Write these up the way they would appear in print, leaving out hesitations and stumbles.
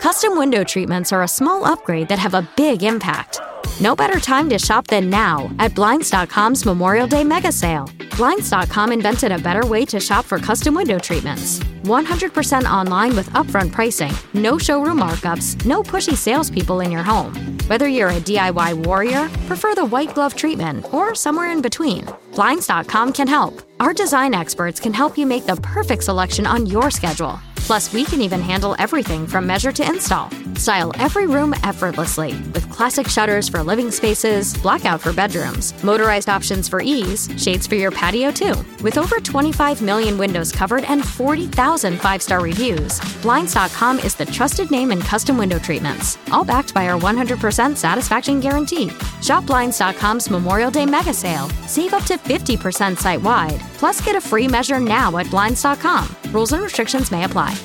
Custom window treatments are a small upgrade that have a big impact. No better time to shop than now at Blinds.com's Memorial Day mega sale. Blinds.com invented a better way to shop for custom window treatments. 100% online with upfront pricing, no showroom markups, no pushy salespeople in your home. Whether you're a DIY warrior, prefer the white glove treatment, or somewhere in between, Blinds.com can help. Our design experts can help you make the perfect selection on your schedule. Plus, we can even handle everything from measure to install. Style every room effortlessly with classic shutters for living spaces, blackout for bedrooms, motorized options for ease, shades for your patio too. With over 25 million windows covered and 40,000 five-star reviews, Blinds.com is the trusted name in custom window treatments, all backed by our 100% satisfaction guarantee. Shop Blinds.com's Memorial Day mega sale. Save up to 50% site-wide. Plus, get a free measure now at Blinds.com. Rules and restrictions may apply.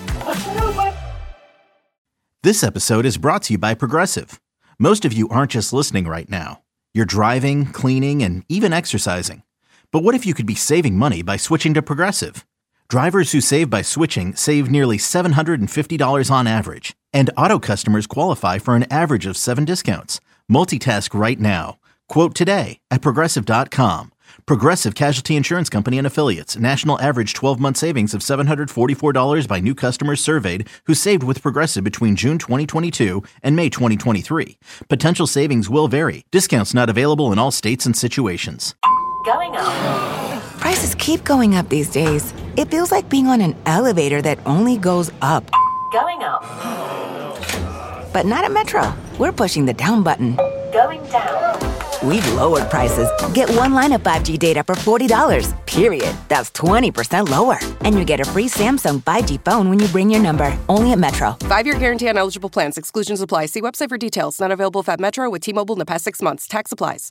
This episode is brought to you by Progressive. Most of you aren't just listening right now. You're driving, cleaning, and even exercising. But what if you could be saving money by switching to Progressive? Drivers who save by switching save nearly $750 on average. And auto customers qualify for an average of 7 discounts. Multitask right now. Quote today at Progressive.com. Progressive Casualty Insurance Company and Affiliates. National average 12-month savings of $744 by new customers surveyed who saved with Progressive between June 2022 and May 2023. Potential savings will vary. Discounts not available in all states and situations. Going up. Prices keep going up these days. It feels like being on an elevator that only goes up. Going up. But not at Metro. We're pushing the down button. Going down. We've lowered prices. Get one line of 5G data for $40, period. That's 20% lower. And you get a free Samsung 5G phone when you bring your number. Only at Metro. 5-year guarantee on eligible plans. Exclusions apply. See website for details. Not available if at Metro with T-Mobile in the past 6 months. Tax applies.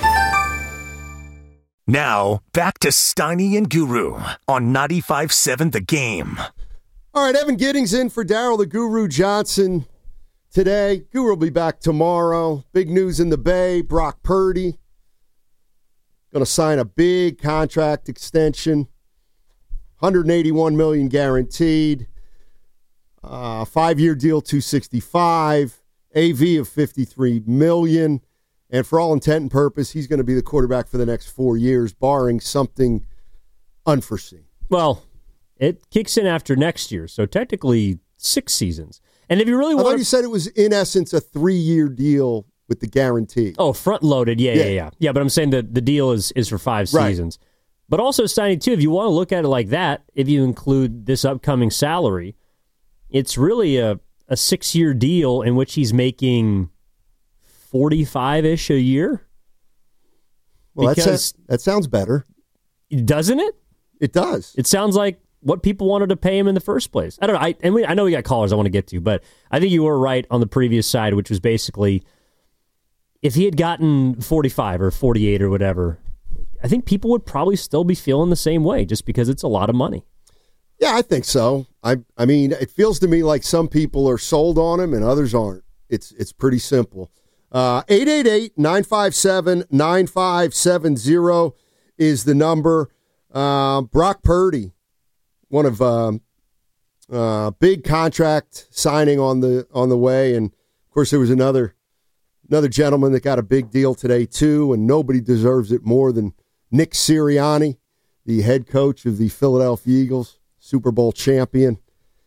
Now, back to Steiny and Guru on 95.7 The Game. All right, Evan Giddings in for Daryl the Guru Johnson today. Guru will be back tomorrow. Big news in the Bay. Brock Purdy going to sign a big contract extension. $181 million guaranteed. 5-year deal, $265. AV of $53 million. And for all intent and purpose, he's going to be the quarterback for the next 4 years, barring something unforeseen. Well, it kicks in after next year, so technically 6 seasons. And if you really want, I thought you said it was in essence a 3-year deal with the guarantee. Oh, front loaded, yeah. But I'm saying that the deal is for 5 seasons. But also, Steiny, too, if you want to look at it like that, if you include this upcoming salary, it's really a 6-year deal in which he's making 45-ish a year. Well, that sounds better. Doesn't it? It does. It sounds like what people wanted to pay him in the first place. I don't know. I know we got callers I want to get to, but I think you were right on the previous side, which was basically if he had gotten 45 or 48 or whatever, I think people would probably still be feeling the same way just because it's a lot of money. Yeah, I think so. I mean, it feels to me like some people are sold on him and others aren't. It's pretty simple. 888-957-9570 is the number. Brock Purdy, one of big contract signing on the way, and of course there was another gentleman that got a big deal today too, and nobody deserves it more than Nick Sirianni, the head coach of the Philadelphia Eagles, Super Bowl champion.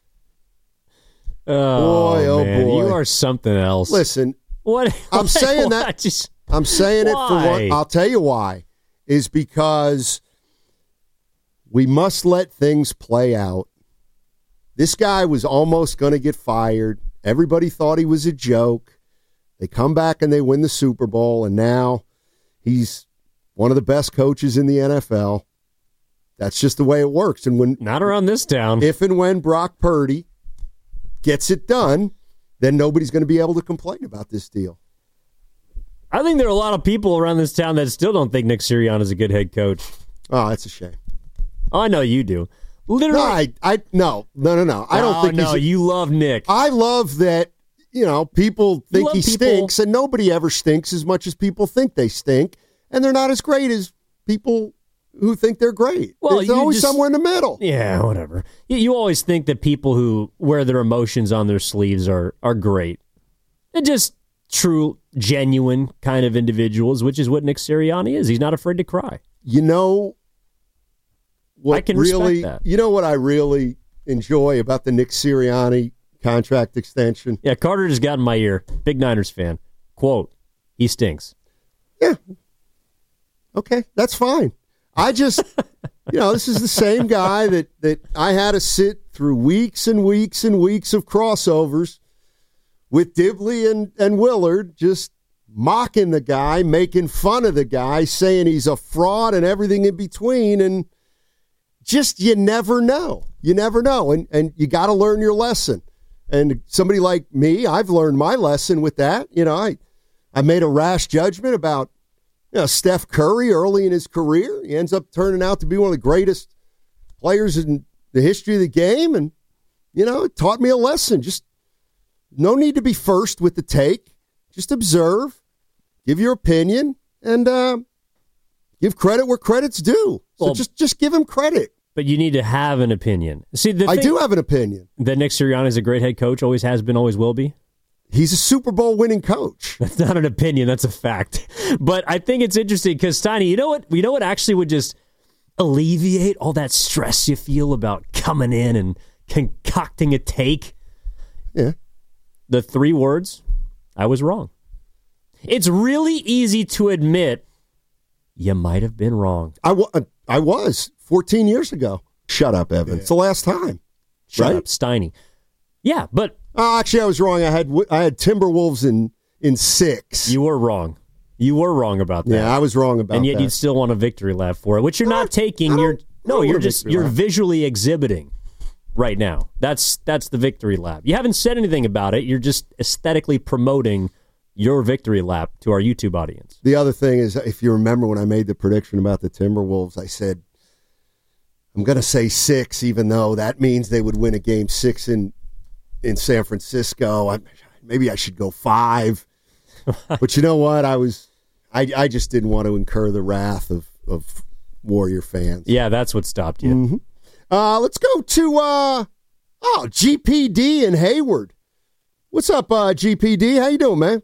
Oh man, boy, you are something else. Listen, what I'm saying that. I'm saying it for what I'll tell you why is because we must let things play out. This guy was almost going to get fired. Everybody thought he was a joke. They come back and they win the Super Bowl, and now he's one of the best coaches in the NFL. That's just the way it works. And when not around this town, if and when Brock Purdy gets it done, then nobody's going to be able to complain about this deal. I think there are a lot of people around this town that still don't think Nick Sirianni is a good head coach. Oh, that's a shame. Oh, I know you do. Literally, no. I don't think. No, you love Nick. I love that. People think he stinks, and nobody ever stinks as much as people think they stink, and they're not as great as people who think they're great. Well, there's always somewhere in the middle. Yeah, whatever. You always think that people who wear their emotions on their sleeves are great. They're just true, genuine kind of individuals, which is what Nick Sirianni is. He's not afraid to cry. You know what I can really, respect that. You know what I really enjoy about the Nick Sirianni contract extension? Yeah, Carter just got in my ear. Big Niners fan. Quote, he stinks. Yeah. Okay, that's fine. I just, this is the same guy that I had to sit through weeks and weeks and weeks of crossovers with Dibley and Willard, just mocking the guy, making fun of the guy, saying he's a fraud and everything in between. And just, you never know. You never know. And you got to learn your lesson. And somebody like me, I've learned my lesson with that. I made a rash judgment about Steph Curry early in his career. He ends up turning out to be one of the greatest players in the history of the game. And, it taught me a lesson. Just no need to be first with the take. Just observe, give your opinion, and give credit where credit's due. So Well, just give him credit. But you need to have an opinion. See, I do have an opinion. That Nick Sirianni is a great head coach, always has been, always will be. He's a Super Bowl winning coach. That's not an opinion, that's a fact. But I think it's interesting because, Steiny, you know what actually would just alleviate all that stress you feel about coming in and concocting a take? Yeah. The 3 words, I was wrong. It's really easy to admit you might have been wrong. I was 14 years ago. Shut up, Evan. Yeah. It's the last time. Shut up, Steiny. Yeah, but... actually, I was wrong. I had Timberwolves in 6. You were wrong. You were wrong about that. Yeah, I was wrong about that. And yet you'd still want a victory lap for it, which you're not taking. You're visually exhibiting right now. That's the victory lap. You haven't said anything about it. You're just aesthetically promoting your victory lap to our YouTube audience. The other thing is, if you remember when I made the prediction about the Timberwolves, I said, I'm going to say 6, even though that means they would win a game 6 in San Francisco. Maybe I should go 5. But you know what? I just didn't want to incur the wrath of Warrior fans. Yeah, that's what stopped you. Mm-hmm. Let's go to GPD in Hayward. What's up, GPD? How you doing, man?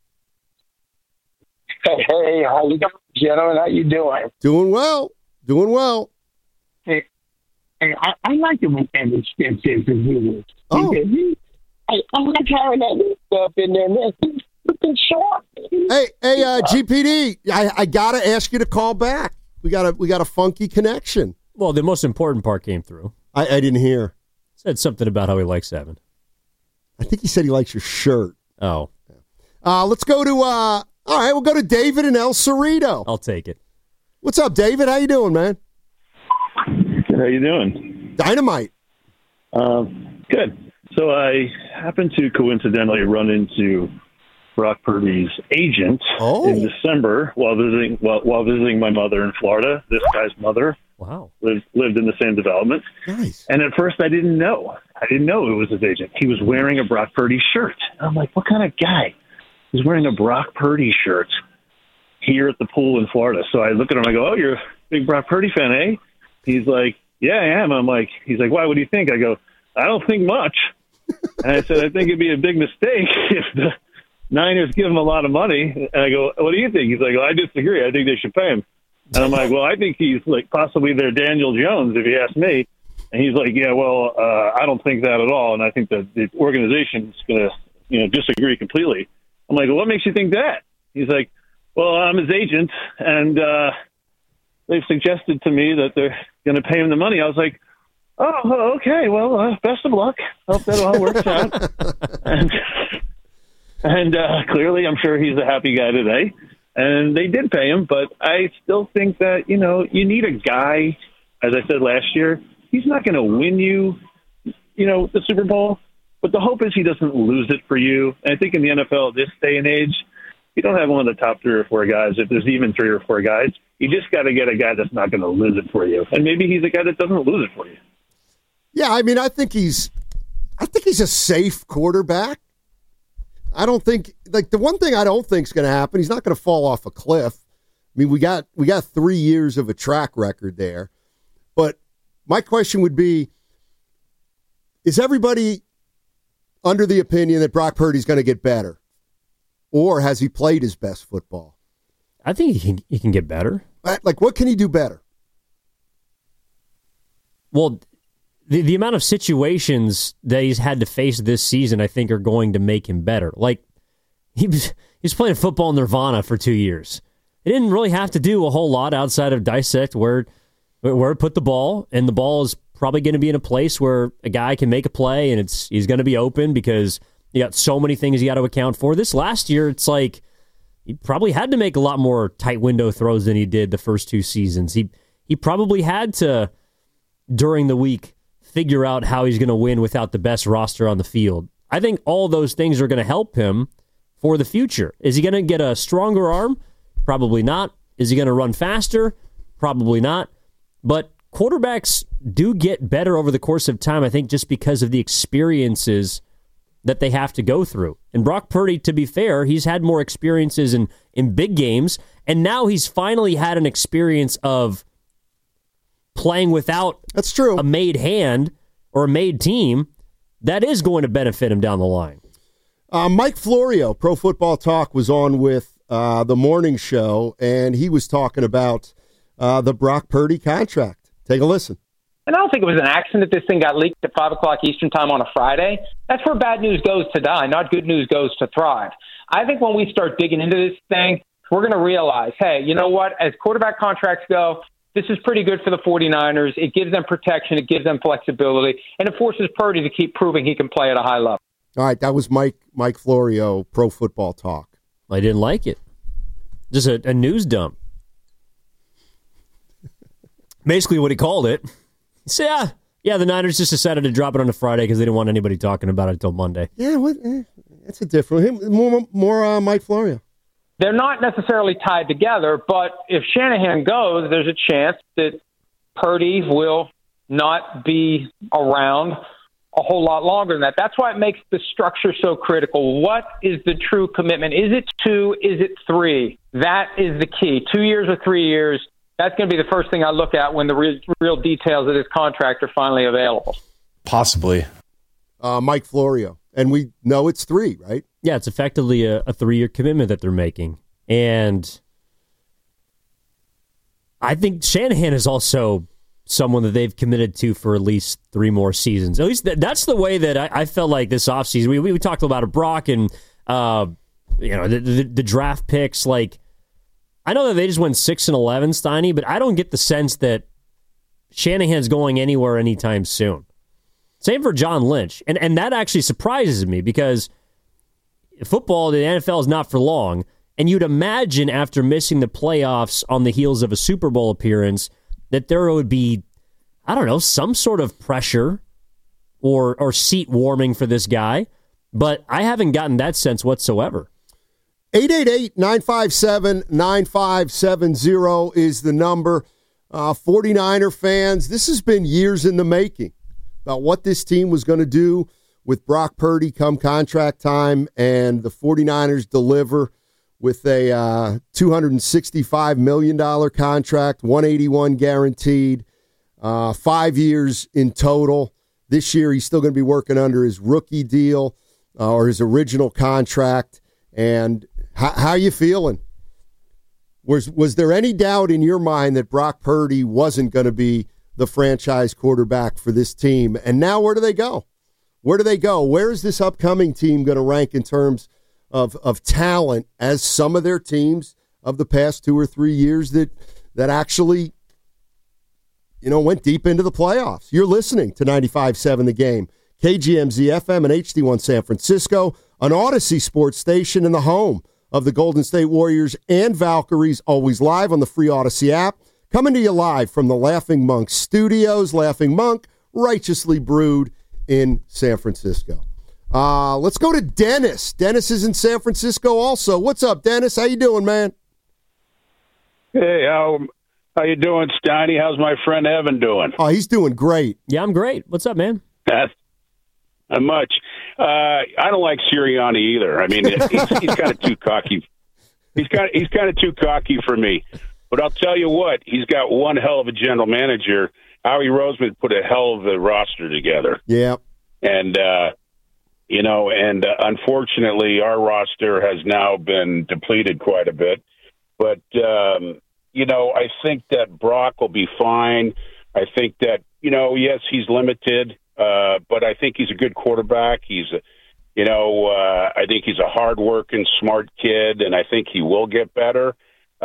Hey, how you doing, gentlemen? How you doing? Doing well. Hey, I like it when Evan steps in for you. Oh. I'm not carrying that stuff in there, man. Looking sharp. Hey, GPD, I gotta ask you to call back. We got a funky connection. Well, the most important part came through. I didn't hear. Said something about how he likes Evan. I think he said he likes your shirt. Oh. Let's go to all right, we'll go to David in El Cerrito. I'll take it. What's up, David? How you doing, man? Good. How you doing? Dynamite. Good. So I happened to coincidentally run into Brock Purdy's agent in December while visiting my mother in Florida. This guy's mother lived in the same development. Nice. And at first I didn't know. I didn't know it was his agent. He was wearing a Brock Purdy shirt. I'm like, what kind of guy is wearing a Brock Purdy shirt here at the pool in Florida? So I look at him, I go, oh, you're a big Brock Purdy fan, eh? He's like, yeah, I am. I'm like, he's like, why? What do you think? I go, I don't think much. And I said, I think it'd be a big mistake if the Niners give him a lot of money. And I go, what do you think? He's like, well, I disagree. I think they should pay him. And I'm like, well, I think he's like possibly their Daniel Jones, if you ask me. And he's like, yeah, well, I don't think that at all. And I think that the organization's going to, disagree completely. I'm like, well, what makes you think that? He's like, well, I'm his agent, and they've suggested to me that they're going to pay him the money. I was like, oh, okay, well, best of luck. Hope that all works out. And clearly, I'm sure he's a happy guy today. And they did pay him, but I still think that, you need a guy, as I said last year, he's not going to win you, the Super Bowl. But the hope is he doesn't lose it for you. And I think in the NFL this day and age, you don't have one of the top 3 or 4 guys. If there's even 3 or 4 guys, you just got to get a guy that's not going to lose it for you. And maybe he's a guy that doesn't lose it for you. Yeah, I mean, I think he's a safe quarterback. I don't think, the one thing I don't think is going to happen, he's not going to fall off a cliff. mean, we got 3 years of a track record there. But my question would be, is everybody under the opinion that Brock Purdy's going to get better? Or has he played his best football? I think he can get better. Like, what can he do better? Well, the amount of situations that he's had to face this season, I think, are going to make him better. Like, he's playing football in Nirvana for 2 years. He didn't really have to do a whole lot outside of dissect where to put the ball, and the ball is probably going to be in a place where a guy can make a play, and he's going to be open because you got so many things you got to account for. This last year, it's like he probably had to make a lot more tight window throws than he did the first 2 seasons. He probably had to, during the week, figure out how he's going to win without the best roster on the field. I think all those things are going to help him for the future. Is he going to get a stronger arm? Probably not. Is he going to run faster? Probably not. But quarterbacks do get better over the course of time, I think, just because of the experiences that they have to go through. And Brock Purdy, to be fair, he's had more experiences in big games, and now he's finally had an experience of playing without a made hand or a made team. That is going to benefit him down the line. Mike Florio, Pro Football Talk, was on with the morning show, and he was talking about the Brock Purdy contract. Take a listen. And I don't think it was an accident that this thing got leaked at 5 o'clock Eastern time on a Friday. That's where bad news goes to die, not good news goes to thrive. I think when we start digging into this thing, we're going to realize, hey, you know what? As quarterback contracts go, this is pretty good for the 49ers. It gives them protection. It gives them flexibility. And it forces Purdy to keep proving he can play at a high level. All right, that was Mike Florio, Pro Football Talk. I didn't like it. Just a news dump. Basically what he called it. He said, yeah, the Niners just decided to drop it on a Friday because they didn't want anybody talking about it until Monday. Yeah, that's a different. More Mike Florio. They're not necessarily tied together, but if Shanahan goes, there's a chance that Purdy will not be around a whole lot longer than that. That's why it makes the structure so critical. What is the true commitment? Is it 2? Is it 3? That is the key. 2 years or 3 years, that's going to be the first thing I look at when the real details of this contract are finally available. Possibly. Mike Florio. And we know it's 3, right? Yeah, it's effectively a 3-year commitment that they're making. And I think Shanahan is also someone that they've committed to for at least 3 more seasons. At least that's the way that I felt like this offseason. We talked about Brock and the draft picks. Like, I know that they just went 6-11, Steiny, but I don't get the sense that Shanahan's going anywhere anytime soon. Same for John Lynch. And that actually surprises me because football, the NFL is not for long. And you'd imagine after missing the playoffs on the heels of a Super Bowl appearance that there would be, I don't know, some sort of pressure or seat warming for this guy. But I haven't gotten that sense whatsoever. 888-957-9570 is the number. 49er fans, this has been years in the making about what this team was going to do with Brock Purdy come contract time, and the 49ers deliver with a $265 million contract, $181 guaranteed, 5 years in total. This year, he's still going to be working under his rookie deal or his original contract. And how are you feeling? Was there any doubt in your mind that Brock Purdy wasn't going to be the franchise quarterback for this team? And now where do they go? Where do they go? Where is this upcoming team going to rank in terms of talent as some of their teams of the past 2 or 3 years that actually, went deep into the playoffs? You're listening to 95.7 The Game, KGMZ FM and HD1 San Francisco, an Odyssey sports station in the home of the Golden State Warriors and Valkyries, always live on the free Odyssey app. Coming to you live from the Laughing Monk Studios. Laughing Monk, righteously brewed in San Francisco. Let's go to Dennis. Dennis is in San Francisco also. What's up, Dennis? How you doing, man? Hey, how you doing, Steiny? How's my friend Evan doing? Oh, he's doing great. Yeah, I'm great. What's up, man? Not much. I don't like Sirianni either. I mean, he's kind of too cocky. He's kind of too cocky for me. But I'll tell you what, he's got one hell of a general manager. Howie Roseman put a hell of a roster together. Yeah. And, unfortunately, our roster has now been depleted quite a bit. But, I think that Brock will be fine. I think that, yes, he's limited, but I think he's a good quarterback. I think he's a hard-working, smart kid, and I think he will get better.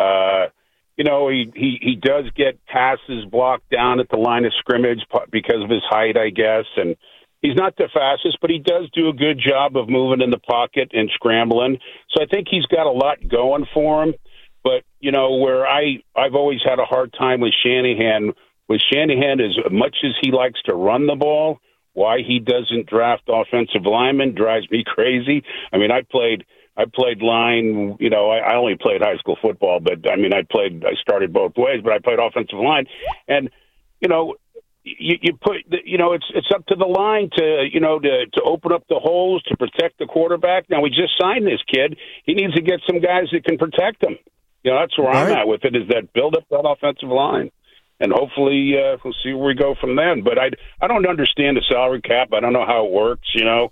He does get passes blocked down at the line of scrimmage because of his height, I guess, and he's not the fastest, but he does do a good job of moving in the pocket and scrambling. So I think he's got a lot going for him. But, where I've always had a hard time with Shanahan is as much as he likes to run the ball, why he doesn't draft offensive linemen drives me crazy. I mean, I played line, I only played high school football, but I started both ways, but I played offensive line. And, you put, it's up to the line to open up the holes, to protect the quarterback. Now, we just signed this kid. He needs to get some guys that can protect him. That's where I'm at with it, is that build up that offensive line. And hopefully we'll see where we go from then. But I don't understand the salary cap. I don't know how it works,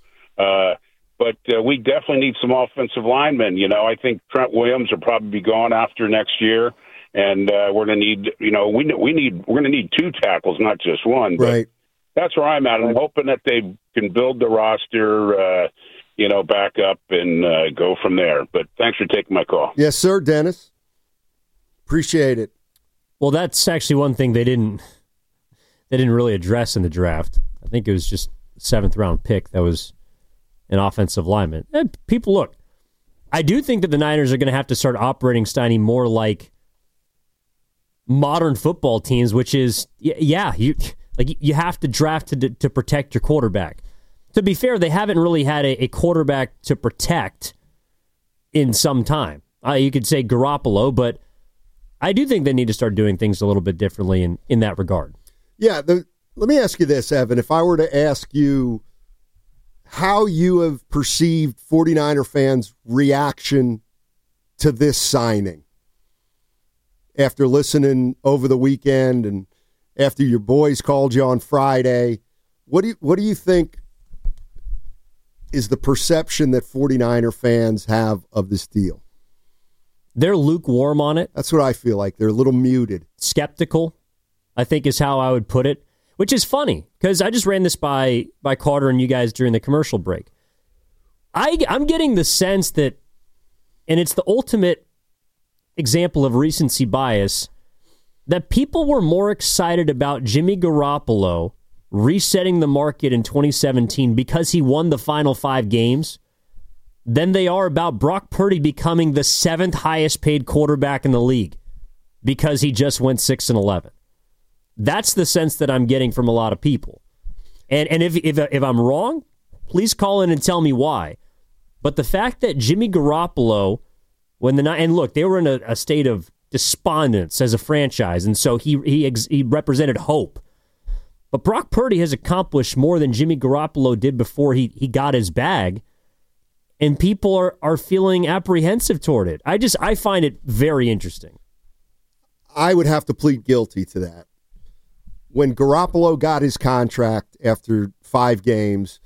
But we definitely need some offensive linemen. I think Trent Williams will probably be gone after next year. And we're going to need, we're going to need 2 tackles, not just one. But right. That's where I'm at. I'm hoping that they can build the roster, back up and go from there. But thanks for taking my call. Yes, sir, Dennis. Appreciate it. Well, that's actually one thing they didn't really address in the draft. I think it was just 7th round pick that was an offensive lineman. And people, look, I do think that the Niners are going to have to start operating, Steiny, more like modern football teams, which is, you have to draft to protect your quarterback. To be fair, they haven't really had a quarterback to protect in some time. You could say Garoppolo, but I do think they need to start doing things a little bit differently in that regard. Yeah, let me ask you this, Evan. If I were to ask you how you have perceived 49er fans' reaction to this signing after listening over the weekend and after your boys called you on Friday, what do you think is the perception that 49er fans have of this deal? They're lukewarm on it. That's what I feel like. They're a little muted. Skeptical, I think, is how I would put it, which is funny because I just ran this by Carter and you guys during the commercial break. I'm getting the sense that, and it's the ultimate example of recency bias, that people were more excited about Jimmy Garoppolo resetting the market in 2017 because he won the final 5 games than they are about Brock Purdy becoming the 7th highest paid quarterback in the league because he just went 6-11. That's the sense that I'm getting from a lot of people. And if I'm wrong, please call in and tell me why. But the fact that Jimmy Garoppolo, and look, they were in a state of despondence as a franchise, and so he represented hope. But Brock Purdy has accomplished more than Jimmy Garoppolo did before he got his bag. And people are feeling apprehensive toward it. I find it very interesting. I would have to plead guilty to that. When Garoppolo got his contract after 5 games,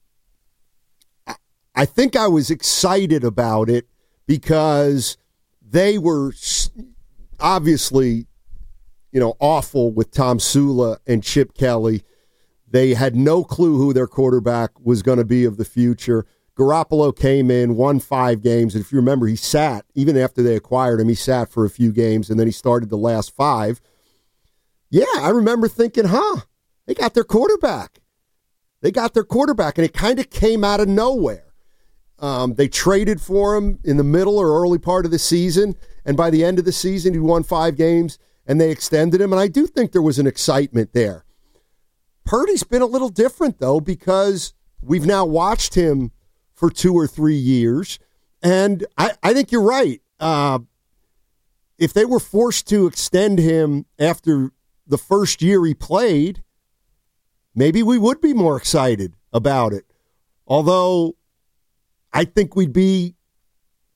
I think I was excited about it because they were obviously, awful with Tom Sula and Chip Kelly. They had no clue who their quarterback was going to be of the future. Garoppolo came in, won 5 games, and if you remember, he sat, even after they acquired him, he sat for a few games, and then he started the last 5. Yeah, I remember thinking, they got their quarterback. They got their quarterback, and it kind of came out of nowhere. They traded for him in the middle or early part of the season, and by the end of the season, he won 5 games, and they extended him, and I do think there was an excitement there. Purdy's been a little different, though, because we've now watched him for 2 or 3 years. And I think you're right. If they were forced to extend him after the first year he played, maybe we would be more excited about it. Although I think we'd be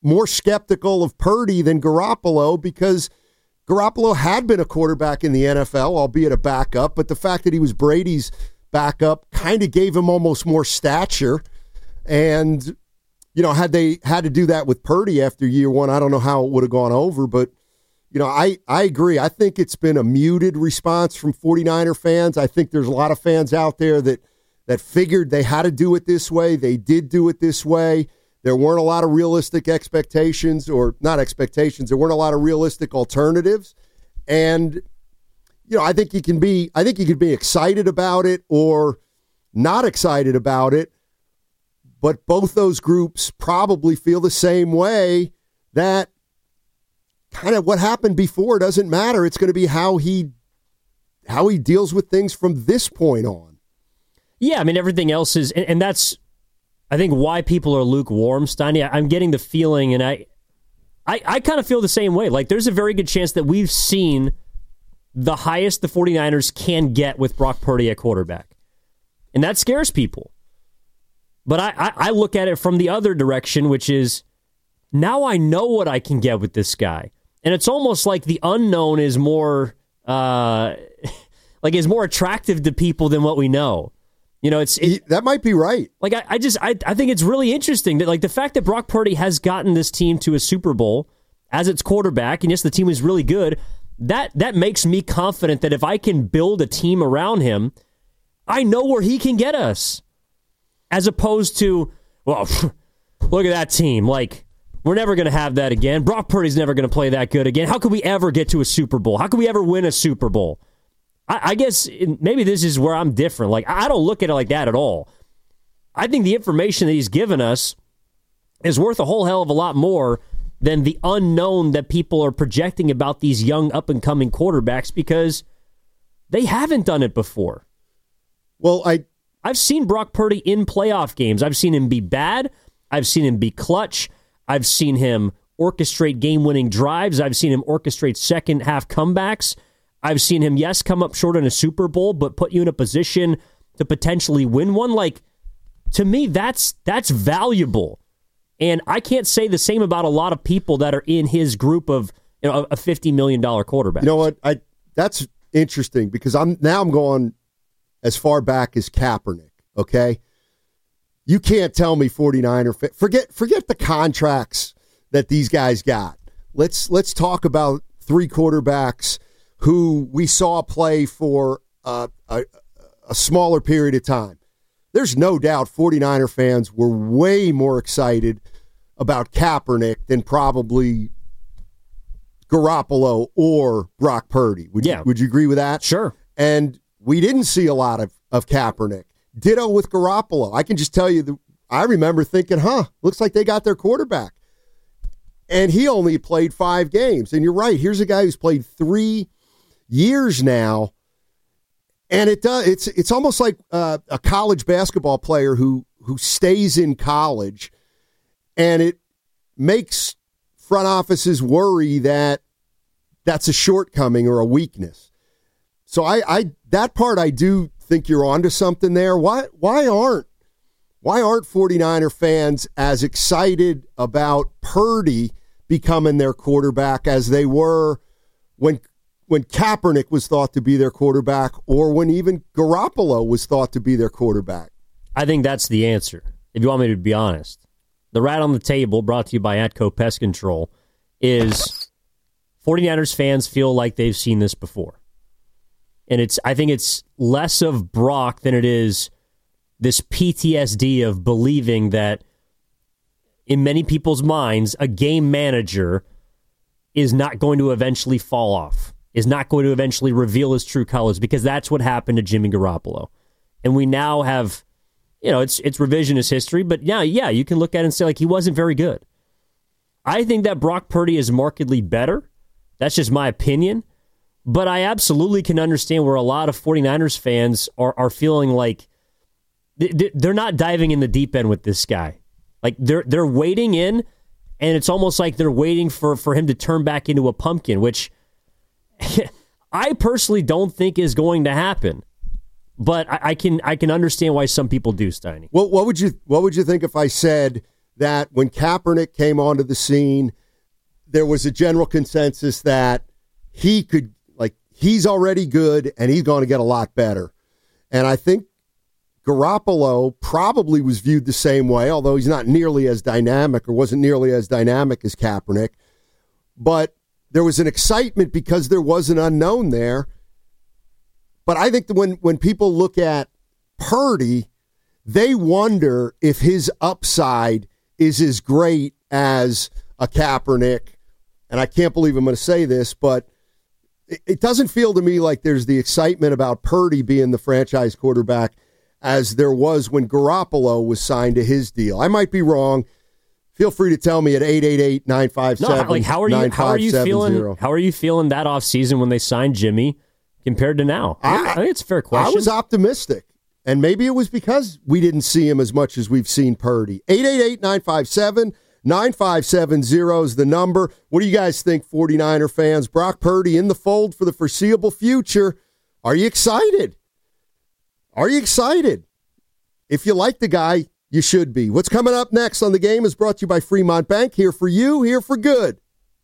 more skeptical of Purdy than Garoppolo because Garoppolo had been a quarterback in the NFL, albeit a backup, but the fact that he was Brady's backup kind of gave him almost more stature. And, had they had to do that with Purdy after year one, I don't know how it would have gone over, but, I agree. I think it's been a muted response from 49er fans. I think there's a lot of fans out there that figured they had to do it this way. They did do it this way. There weren't a lot of realistic expectations, or not expectations. There weren't a lot of realistic alternatives. And, I think you can be excited about it or not excited about it. But both those groups probably feel the same way, that kind of what happened before doesn't matter. It's going to be how he deals with things from this point on. Yeah, I mean, everything else is, and that's, I think, why people are lukewarm, Steiny. I'm getting the feeling, and I kind of feel the same way. Like, there's a very good chance that we've seen the highest the 49ers can get with Brock Purdy at quarterback. And that scares people. But I look at it from the other direction, which is, now I know what I can get with this guy. And it's almost like the unknown is more, is more attractive to people than what we know. That might be right. Like, I think it's really interesting that, like, the fact that Brock Purdy has gotten this team to a Super Bowl as its quarterback, and yes, the team is really good, that makes me confident that if I can build a team around him, I know where he can get us. As opposed to, well, look at that team. Like, we're never going to have that again. Brock Purdy's never going to play that good again. How could we ever get to a Super Bowl? How could we ever win a Super Bowl? I guess maybe this is where I'm different. Like, I don't look at it like that at all. I think the information that he's given us is worth a whole hell of a lot more than the unknown that people are projecting about these young up-and-coming quarterbacks, because they haven't done it before. Well, I've seen Brock Purdy in playoff games. I've seen him be bad. I've seen him be clutch. I've seen him orchestrate game-winning drives. I've seen him orchestrate second-half comebacks. I've seen him, yes, come up short in a Super Bowl, but put you in a position to potentially win one. Like, to me, that's valuable. And I can't say the same about a lot of people that are in his group of a $50 million quarterback. You know what? That's interesting, because I'm going as far back as Kaepernick, okay? You can't tell me 49er forget the contracts that these guys got. Let's talk about three quarterbacks who we saw play for a smaller period of time. There's no doubt 49er fans were way more excited about Kaepernick than probably Garoppolo or Brock Purdy. Would you agree with that? Sure. And we didn't see a lot of Kaepernick. Ditto with Garoppolo. I can just tell you, I remember thinking, looks like they got their quarterback. And he only played 5 games. And you're right, here's a guy who's played 3 years now. And it's almost like a college basketball player who stays in college, and it makes front offices worry that that's a shortcoming or a weakness. So that part I do think you're onto something there. Why aren't 49er fans as excited about Purdy becoming their quarterback as they were when Kaepernick was thought to be their quarterback, or when even Garoppolo was thought to be their quarterback? I think that's the answer, if you want me to be honest. The rat on the table, brought to you by Atco Pest Control, is 49ers fans feel like they've seen this before. And I think it's less of Brock than it is this PTSD of believing that, in many people's minds, a game manager is not going to eventually fall off, is not going to eventually reveal his true colors, because that's what happened to Jimmy Garoppolo. And we now have, it's revisionist history, but yeah, you can look at it and say, like, he wasn't very good. I think that Brock Purdy is markedly better. That's just my opinion. But I absolutely can understand where a lot of 49ers fans are feeling like they're not diving in the deep end with this guy. Like, they're waiting in, and it's almost like they're waiting for him to turn back into a pumpkin, which I personally don't think is going to happen. But I can understand why some people do, Steiny. Well, what would you think if I said that when Kaepernick came onto the scene, there was a general consensus that he's already good and he's going to get a lot better. And I think Garoppolo probably was viewed the same way, although he's not nearly as dynamic or wasn't nearly as dynamic as Kaepernick. But there was an excitement because there was an unknown there. But I think that when people look at Purdy, they wonder if his upside is as great as a Kaepernick. And I can't believe I'm going to say this, but it doesn't feel to me like there's the excitement about Purdy being the franchise quarterback as there was when Garoppolo was signed to his deal. I might be wrong. Feel free to tell me at 888-957-9570. How are you feeling that offseason when they signed Jimmy compared to now? I think it's a fair question. I was optimistic, and maybe it was because we didn't see him as much as we've seen Purdy. 888-957-9570 is the number. What do you guys think, 49er fans? Brock Purdy in the fold for the foreseeable future. Are you excited? Are you excited? If you like the guy, you should be. What's coming up next on The Game is brought to you by Fremont Bank. Here for you, here for good.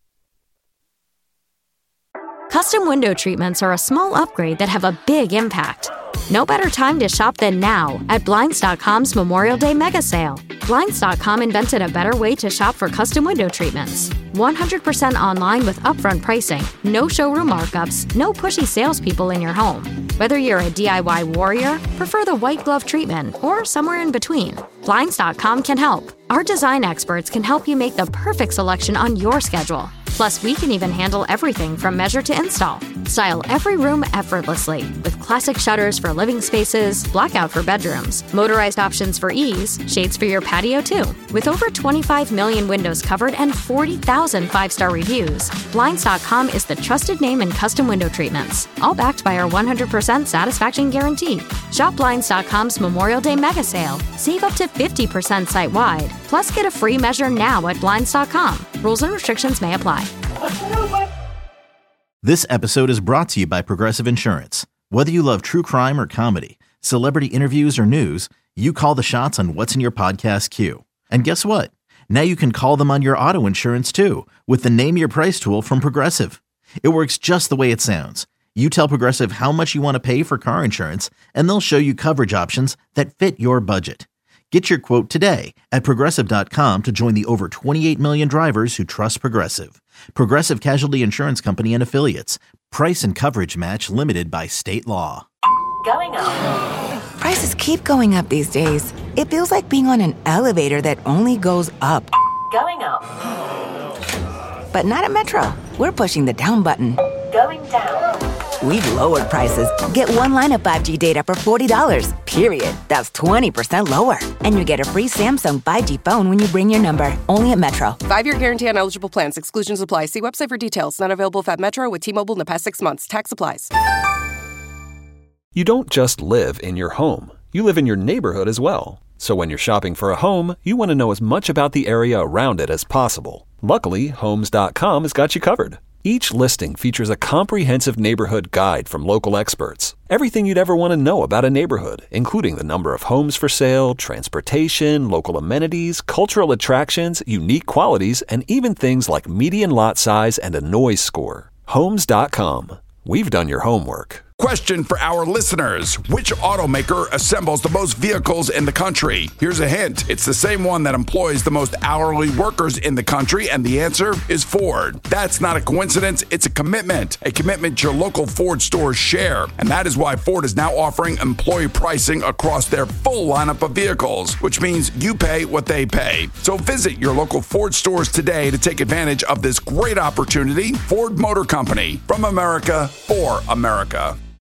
Custom window treatments are a small upgrade that have a big impact. No better time to shop than now at Blinds.com's Memorial Day Mega Sale. Blinds.com invented a better way to shop for custom window treatments. 100% online with upfront pricing, no showroom markups, no pushy salespeople in your home. Whether you're a DIY warrior, prefer the white glove treatment, or somewhere in between, Blinds.com can help. Our design experts can help you make the perfect selection on your schedule. Plus, we can even handle everything from measure to install. Style every room effortlessly with classic shutters for living spaces, blackout for bedrooms, motorized options for ease, shades for your patio too. With over 25 million windows covered and 40,000 5-star reviews, Blinds.com is the trusted name in custom window treatments, all backed by our 100% satisfaction guarantee. Shop Blinds.com's Memorial Day Mega Sale. Save up to 50% site-wide. Plus, get a free measure now at Blinds.com. Rules and restrictions may apply. This episode is brought to you by Progressive Insurance. Whether you love true crime or comedy, celebrity interviews or news, you call the shots on what's in your podcast queue. And guess what? Now you can call them on your auto insurance too with the Name Your Price tool from Progressive. It works just the way it sounds. You tell Progressive how much you want to pay for car insurance, and they'll show you coverage options that fit your budget. Get your quote today at Progressive.com to join the over 28 million drivers who trust Progressive. Progressive Casualty Insurance Company and Affiliates. Price and coverage match limited by state law. Going up. Prices keep going up these days. It feels like being on an elevator that only goes up. Going up. But not at Metro. We're pushing the down button. Going down. We've lowered prices. Get one line of 5G data for $40, period. That's 20% lower. And you get a free Samsung 5G phone when you bring your number. Only at Metro. 5-year guarantee on eligible plans. Exclusions apply. See website for details. Not available at Metro with T-Mobile in the past 6 months. Tax applies. You don't just live in your home. You live in your neighborhood as well. So when you're shopping for a home, you want to know as much about the area around it as possible. Luckily, Homes.com has got you covered. Each listing features a comprehensive neighborhood guide from local experts. Everything you'd ever want to know about a neighborhood, including the number of homes for sale, transportation, local amenities, cultural attractions, unique qualities, and even things like median lot size and a noise score. Homes.com. We've done your homework. Question for our listeners. Which automaker assembles the most vehicles in the country? Here's a hint. It's the same one that employs the most hourly workers in the country, and the answer is Ford. That's not a coincidence. It's a commitment your local Ford stores share. And that is why Ford is now offering employee pricing across their full lineup of vehicles, which means you pay what they pay. So visit your local Ford stores today to take advantage of this great opportunity. Ford Motor Company, from America, for America.